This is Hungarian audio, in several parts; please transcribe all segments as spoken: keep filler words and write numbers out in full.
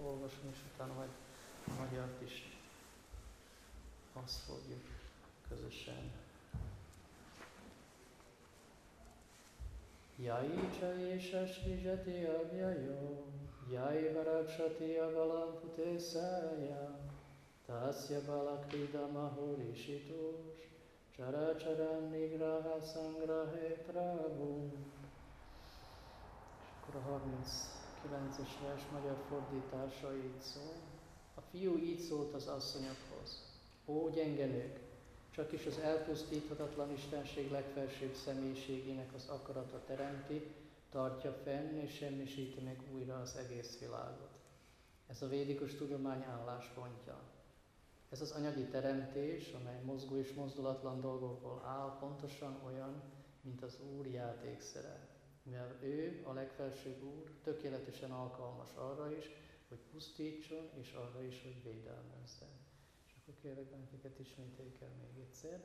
olvasom, és utána majd a magyart is azt fogjuk közösen. Jai Chaisha Srijati Avyayo Jai Varakshati Avalam Putesaya Tasya Balakridha Mahorishitus Chara Chara Nigraha Sangrahe Prabhu. És akkor a harminckilences vers magyar fordítása így szól. A fiú így szólt az asszonyokhoz. Ó gyenge nők, csak is az elpusztíthatatlan Istenség legfelsőbb személyiségének az akarata teremti, tartja fenn és semmisíti meg újra az egész világot. Ez a védikus tudomány álláspontja. Ez az anyagi teremtés, amely mozgó és mozdulatlan dolgokból áll, pontosan olyan, mint az Úr játékszere. Mivel ő, a legfelsőbb Úr, tökéletesen alkalmas arra is, hogy pusztítson, és arra is, hogy védelmezzen. És akkor kérlek benneteket ismételjük el még egyszer.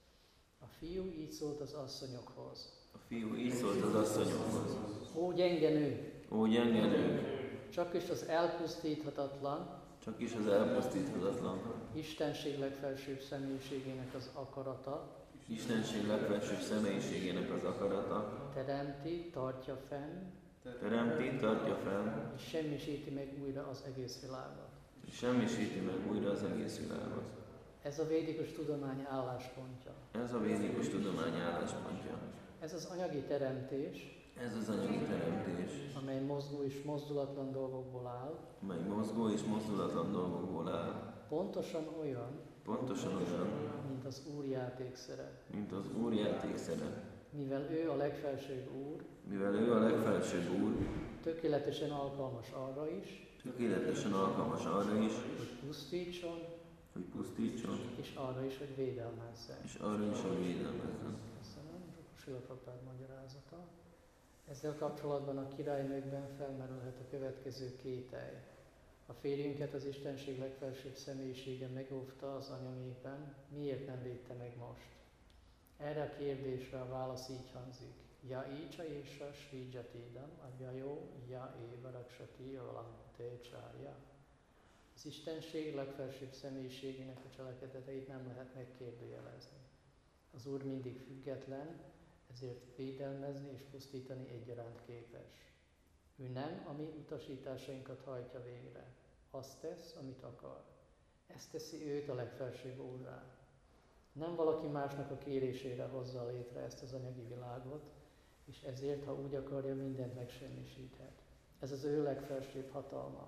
A fiú így szólt az asszonyokhoz. A fiú így szólt az asszonyokhoz. Ó gyenge nő! Ó gyenge nő! Csak is az elpusztíthatatlan, Csak is az elpusztíthatatlan Istenség legfelsőbb személyiségének az akarata, Istenség legfelsőbb személyiségének az akarata teremti, tartja fenn, teremti, tartja fenn, és semmisíti meg újra az egész világot. és semmisíti meg újra az egész világot. Ez a védikus tudomány álláspontja. Ez a védikus tudomány álláspontja. Ez az anyagi teremtés, Ez az anyagi teremtés, amely mozgó és mozdulatlan dolgokból áll, mely mozgó és mozdulatlan dolgokból áll, pontosan olyan, pontosan olyan, mint az Úr játékszere. mint az Úr játékszere. Mivel ő a legfelsőbb Úr, Mivel ő a legfelsőbb Úr, tökéletesen alkalmas arra is, tökéletesen alkalmas arra is, hogy pusztítson, hogy pusztítson, és arra is, hogy védelmezzen. és arra is, hogy védelmezzen. Köszönöm. A Srila Prabhupád magyarázata. Ezzel kapcsolatban a királynőkben felmerülhet a következő kételj. A férjünket az Istenség legfelsőbb személyisége megóvta az anyanépen, miért nem védte meg most? Erre a kérdésre a válasz így hangzik. Ja ícsa ésa srijatidam avyayo ja éva rakshati avalamte csárja. Az Istenség legfelsőbb személyiségének a cselekedeteit nem lehet megkérdőjelezni. Az Úr mindig független, ezért védelmezni és pusztítani egyaránt képes. Ő nem a mi utasításainkat hajtja végre. Azt tesz, amit akar. Ezt teszi őt a legfelsőbb Úrrá. Nem valaki másnak a kérésére hozza létre ezt az anyagi világot, és ezért, ha úgy akarja, mindent megsemmisíthet. Ez az ő legfelsőbb hatalma.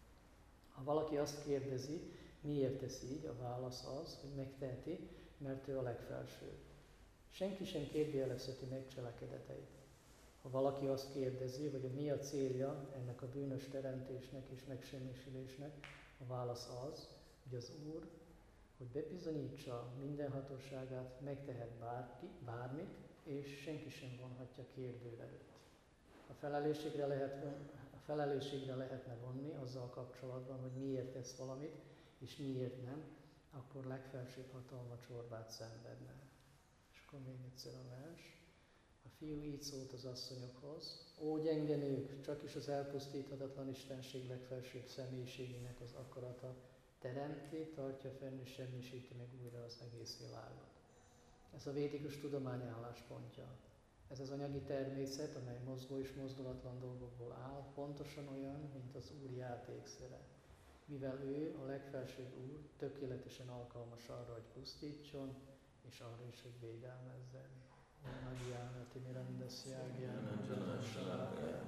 Ha valaki azt kérdezi, miért tesz így, a válasz az, hogy megteheti, mert ő a legfelsőbb. Senki sem kérdőjelezheti meg cselekedeteit. Ha valaki azt kérdezi, hogy mi a célja ennek a bűnös teremtésnek és megsemmisülésnek, a válasz az, hogy az Úr, hogy bebizonyítsa minden hatóságát, megtehet bárki, bármit, és senki sem vonhatja kérdőre őt. A felelősségre, lehet, a felelősségre lehetne vonni azzal kapcsolatban, hogy miért tesz valamit, és miért nem, akkor legfelsőbb hatalma csorbát szenvedne. És akkor még egyszer a vers. A fiú így szólt az asszonyokhoz. Ó gyenge nők, csak is az elpusztíthatatlan Istenség legfelsőbb személyiségének az akarata teremti, tartja fenn és semmisíti meg újra az egész világot. Ez a védikus tudomány álláspontja. Ez az anyagi természet, amely mozgó és mozdulatlan dolgokból áll, pontosan olyan, mint az Úr játékszere. Mivel ő, a legfelsőbb Úr, tökéletesen alkalmas arra, hogy pusztítson, és arra is, hogy védelmezzen. Nagyjánati mirandasya gyánanjanasálaya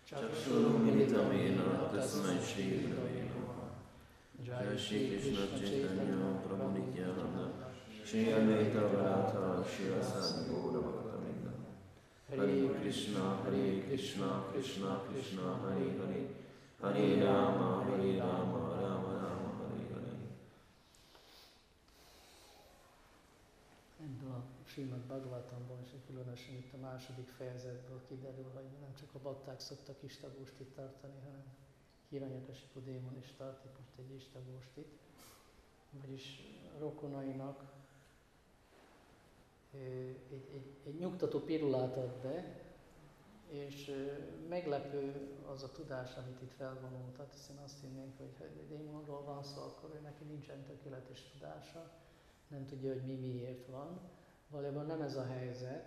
Csaksurumilitamena tasmai Shri Gurave Namaha. Jai Shri Krishna Chaitanya Prabhu Nityananda Shri Advaita Gadadhara Shri Asadi Gaura Bhaktavinda. Hare Krishna, Hare Krishna, Krishna Krishna, Hare Hare, Hare Rama, Hare Rama, Rama Rama, Hare Hare. Ebből a Srimad Bhagavatamból, és különösen itt a második fejezetből kiderül, hogy nem csak a bakták szoktak istagóstit tartani, hanem Hiranyakasipu démon is tart itt most egy istagóstit, vagyis rokonainak egy, egy, egy nyugtató pirulát ad be, És meglepő az a tudás, amit itt felvonultat, hiszen azt hinnénk, hogy ha egy démonról van szó, akkor ő neki nincsen tökéletes tudása, nem tudja, hogy mi miért van. Valójában nem ez a helyzet.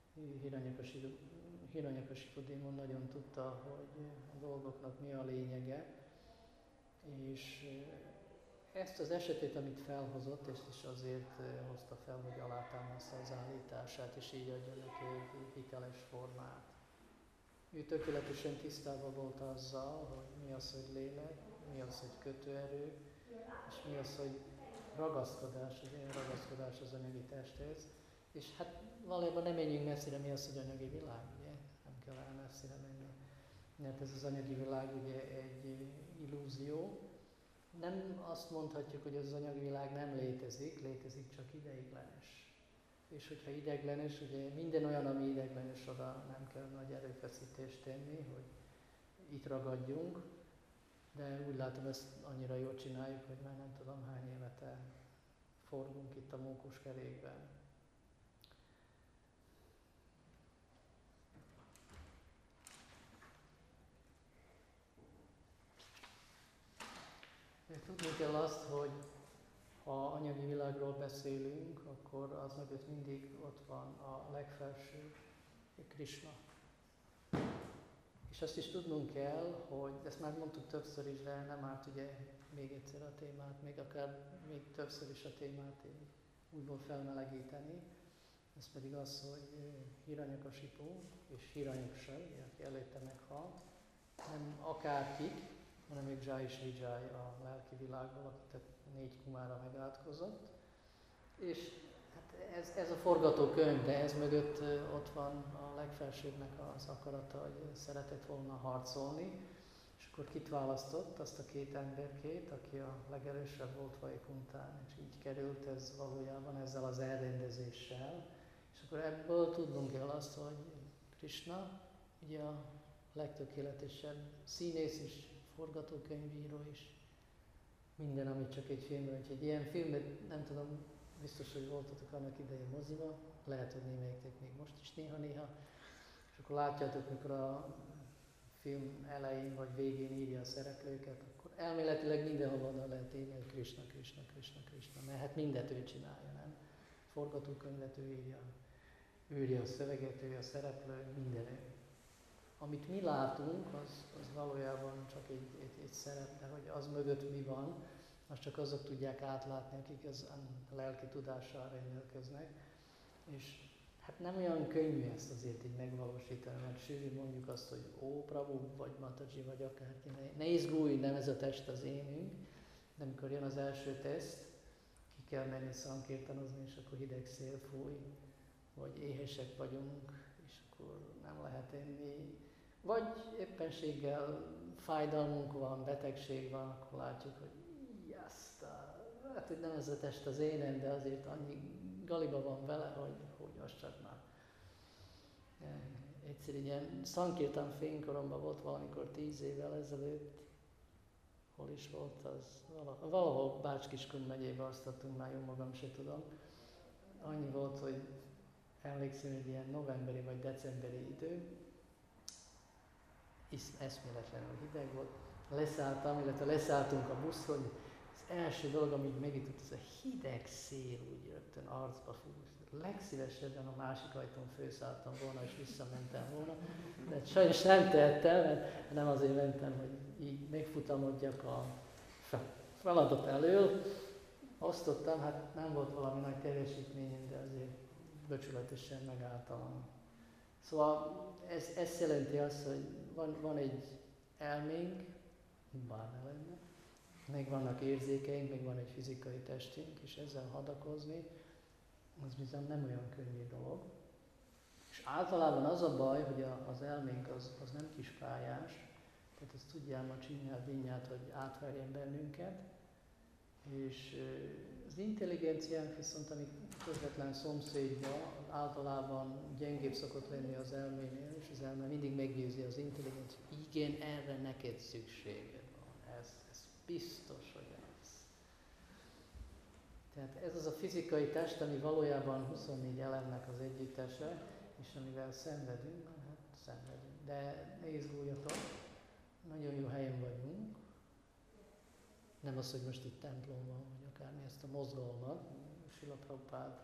Hiranyakasipu démon nagyon tudta, hogy a dolgoknak mi a lényege, és ezt az esetét, amit felhozott, és is azért hozta fel, hogy alátámasztja az állítását, és így adja neki egy hiteles formát. Ő tökéletesen tisztában volt azzal, hogy mi az, hogy lélek, mi az, hogy kötőerő, és mi az, hogy ragaszkodás, az én ragaszkodás az anyagi testhez. És hát valójában nem menjünk messzire, mi az, hogy anyagi világ, ugye? Nem kell el messzire menni. Mert ez az anyagi világ ugye egy illúzió. Nem azt mondhatjuk, hogy az anyagi világ nem létezik, létezik, csak ideiglenes. És hogyha ideiglenes, ugye minden olyan, ami ideiglenes, oda nem kell nagy erőfeszítést tenni, hogy itt ragadjunk, de úgy látom, ezt annyira jól csináljuk, hogy már nem tudom hány évete forgunk itt a mókuskerékben. Tudni kell azt, hogy ha anyagi világról beszélünk, akkor az mögött mindig ott van a legfelső, Krishna. És azt is tudnunk kell, hogy ezt már mondtuk többször is, de nem árt ugye még egyszer a témát, még akár még többször is a témát újból felmelegíteni. Ez pedig az, hogy Hiranyakasipu és Hiranyaksa, aki előtte meghalt, nem akárkik, hanem még Jai és Vijay a lelki világból, akit a négy kumára megátkozott. És hát ez, ez a forgatókönyv, de ez mögött ott van a legfelsőbbnek az akarata, hogy szeretett volna harcolni, és akkor kit választott? Azt a két emberkét, aki a legerősebb volt Vaikuntán, és így került ez valójában ezzel az elrendezéssel. És akkor ebből tudnunk el azt, hogy Krishna ugye a legtökéletesebb színész is, forgatókönyvíró is, minden, amit csak egy filmben, hogy egy ilyen filmet, nem tudom, biztos, hogy voltatok annak idején moziba, lehet, hogy némelyiktek még most is néha-néha, és akkor látjátok, mikor a film elején vagy végén írja a szereplőket, akkor elméletileg mindenhol oda lehet írni, hogy Krishna, Krishna, Krishna, Krishna, mert hát mindet ő csinálja, nem? Forgatókönyvet ő írja, ő írja a szöveget, ő a szereplő, minden ő. Amit mi látunk, az, az valójában csak egy, egy, egy szerep, de hogy az mögött mi van, azt csak azok tudják átlátni, akik az a lelki tudással rendelkeznek. És hát nem olyan könnyű ezt azért így megvalósítani, mert sűrű mondjuk azt, hogy ó, Prabhu, vagy Mataji, vagy akárki, ne, ne izgulj, nem ez a test az énünk, de amikor jön az első teszt, ki kell menni szankirtanozni, és akkor hideg szél fúj, vagy éhesek vagyunk, és akkor nem lehet enni, vagy éppenséggel fájdalmunk van, betegség van, akkor látjuk, hogy jaszta, hát hogy nem ez a test az énem, de azért annyi galiba van vele, hogy, hogy az csak már. Egyszer ilyen Szankirtan fénykoromban volt valamikor tíz évvel ezelőtt, hol is volt az, valahol, valahol Bács-Kiskun megyébe azt adtunk, már jó magam se tudom. Annyi volt, hogy emlékszem, hogy ilyen novemberi vagy decemberi idő, eszméletlenül hideg volt, leszálltam, illetve leszálltunk a buszon, az első dolog, amit megütött, az a hideg szél úgy rögtön arcba fújt. Legszívesebben a másik ajtón főszálltam volna, és visszamentem volna, de sajnos nem tehettem, mert nem azért mentem, hogy így megfutamodjak a feladat elől. Osztottam, hát nem volt valami nagy teljesítményem, de azért becsületesen megálltam. Szóval ez, ez jelenti azt, hogy van, van egy elménk, bár ne lenne, meg vannak érzékeink, meg van egy fizikai testünk, és ezzel hadakozni, az bizony nem olyan könnyű dolog. És általában az a baj, hogy a, az elménk az, az nem kispályás, tehát ezt tudja a csinyát, dinnyát, hogy átverjen bennünket, és az intelligenciánk viszont, ami közvetlen szomszédja, általában gyengébb szokott lenni az elménél, és az elme mindig meggyőzi az intelligencia, igen, erre neked szükséged van, ez, ez biztos, hogy ez. Tehát ez az a fizikai test, ami valójában huszonnégy elemnek az együttese, és amivel szenvedünk, hát szenvedünk. De ne izguljatok, nagyon jó helyen vagyunk. Nem az, hogy most itt templomban, vagy akármi, ezt a mozgalmat, Srila Prabhupád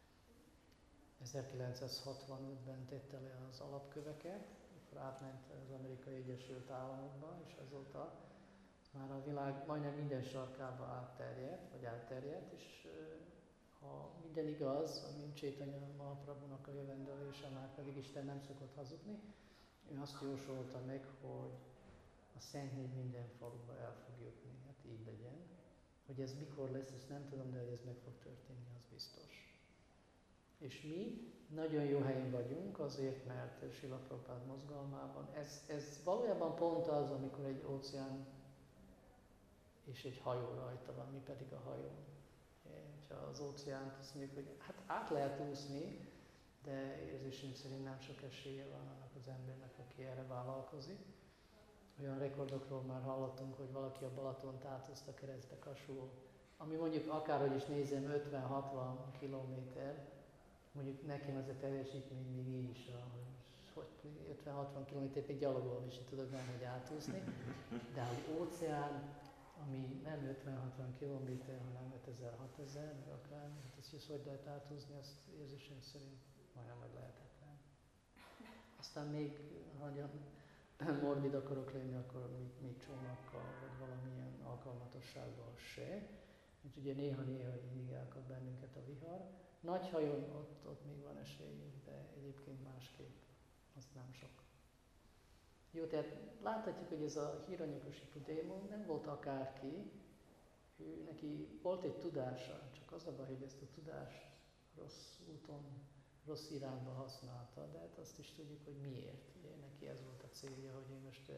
ezerkilencszázhatvanötben tette le az alapköveket, akkor átment az Amerikai Egyesült Államokba, és azóta már a világ majdnem minden sarkába átterjedt, vagy elterjedt, és ha minden igaz, mint Chaitanya Mahaprabhunak a jövendőlése, már pedig Isten nem szokott hazudni, ő azt jósolta meg, hogy a Szentnév minden faluba el fog jutni, hát így legyen. Hogy ez mikor lesz, ezt nem tudom, de hogy ez meg fog történni, az biztos. És mi nagyon jó helyen vagyunk, azért, mert Srila Prabhupád mozgalmában, ez, ez valójában pont az, amikor egy óceán és egy hajó rajta van, mi pedig a hajó. Ha az óceánt azt mondjuk, hogy hát át lehet úszni, de érzésünk szerint nem sok esélye van annak az embernek, aki erre vállalkozik. Olyan rekordokról már hallottunk, hogy valaki a Balatont átúszta keresztbe Kasul, ami mondjuk akárhogy is nézem ötven-hatvan kilométer, mondjuk nekem ez a teljesítmény még így is, hogy ötven-hatvan kilométer még gyalogolni is tudod nem, hogy átúszni, de az óceán, ami nem ötven-hatvan kilométer, hanem ötezer-hatezer, meg akár, hát ezt is hogy lehet átúzni, azt érzésem szerint majdnem meg lehetetlen. Aztán még, ha morbid akarok lenni, akkor még, még csónakkal, vagy valamilyen alkalmatossággal se. Mert ugye néha-néha így elkap bennünket a vihar. Nagy hajón ott, ott még van esélyünk, de egyébként másképp, az nem sok. Jó, tehát láthatjuk, hogy ez a Hiranyakasipu démon nem volt akárki, ő neki volt egy tudása, csak az a baj, hogy ezt a tudást rossz úton, rossz irányba használta, de hát azt is tudjuk, hogy miért. Ugye neki ez volt a célja, hogy ő most uh,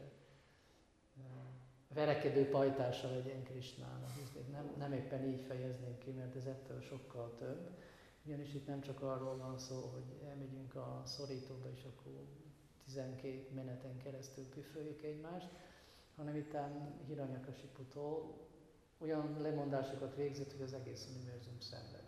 verekedő pajtása legyen Krisnának. Nem, nem éppen így fejezném ki, mert ez ettől sokkal több. Ugyanis itt nem csak arról van szó, hogy elmegyünk a szorítóba, és akkor tizenkét meneten keresztül püföljük egymást, hanem itt Hiranyakasiputól olyan lemondásokat végzett, hogy az egész univerzum szenvedi.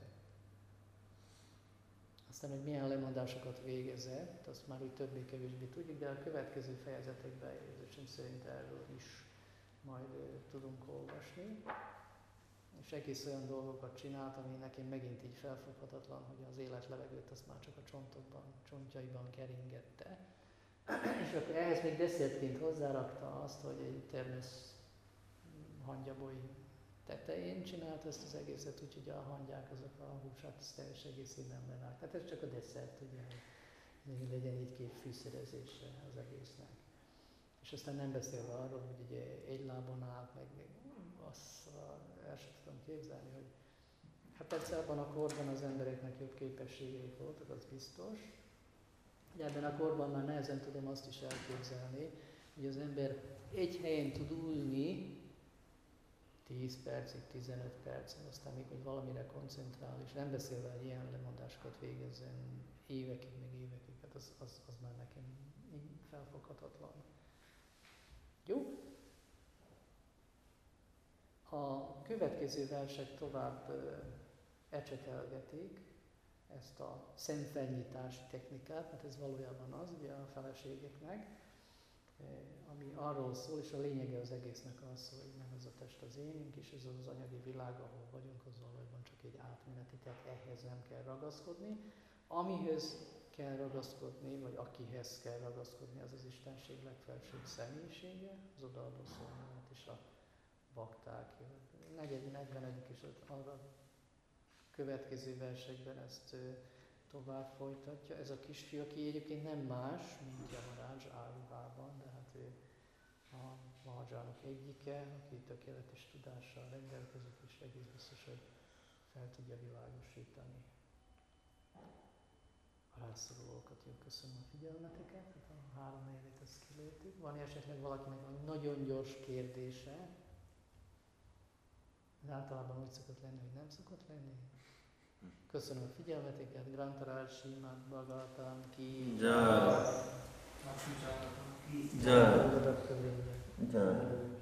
Aztán, hogy milyen lemondásokat végezett, azt már úgy többé-kevésbé tudjuk, de a következő fejezetekben érzésem szerint erről is majd tudunk olvasni. És egész olyan dolgokat csinált, ami nekem megint így felfoghatatlan, hogy az életlevegőt azt már csak a csontokban, csontjaiban keringette. És akkor ehhez még desszertként hozzárakta azt, hogy egy termész hangyaboly tetején csinált ezt az egészet, úgyhogy a hangyák azok a húsát az teljes egészében bevág. Tehát ez csak a desszert, ugye, hogy legyen így két fűszerezése az egésznek. És aztán nem beszélve arról, hogy ugye egy lábon állt, meg még azt el sem tudom képzelni, hogy hát persze abban a korban az embereknek jobb képességeik voltak, az biztos. De ebben a korban már nehezen tudom azt is elképzelni, hogy az ember egy helyen tud ülni tíz percig, tizenöt percig, aztán még, hogy valamire koncentrál, és nem beszélve, hogy ilyen lemondásokat végezzen évekig, meg évekig, hát az, az, az már nekem felfoghatatlan. Jó? A következő versek tovább uh, ecsetelgetik ezt a szemfelnyitási technikát, mert ez valójában az, ugye a feleségeknek, eh, ami arról szól, és a lényege az egésznek az, hogy nem ez a test az énünk, és ez az anyagi világ, ahol vagyunk, az valójában csak egy átmeneti, tehát ehhez nem kell ragaszkodni. Amihez kell ragaszkodni, vagy akihez kell ragaszkodni, az az Istenség legfelsőbb személyisége, az odaadó szolgálat és a bakták. negyvenedik és arra következő versekben ezt tovább folytatja. Ez a kisfiú, aki egyébként nem más, mint Yamaraj Áruvában, de hát ő a Mahajának egyike, aki tökéletes tudással rendelkezik, és egész biztos, hogy fel tudja világosítani a rászorulókat. Jó, köszönöm a figyelmeteket, hát a három évét ezt kilőttük. Van esetleg valakinek nagyon gyors kérdése? De általában úgy szokott lenni, hogy nem szokott lenni. Köszönöm a figyelmeteket, Grantaraj Srimad Bhagavatam ki Jai. Jai. Jai.